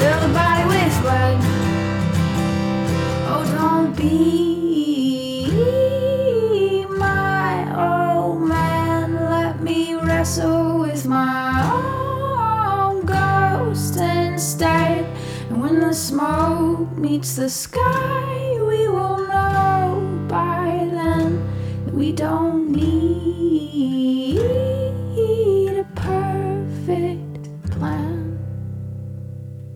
fill the body with blood. Oh, don't be my old man. Let me wrestle with my own ghost instead. And when the smoke meets the sky, we will know by then that we don't need a perfect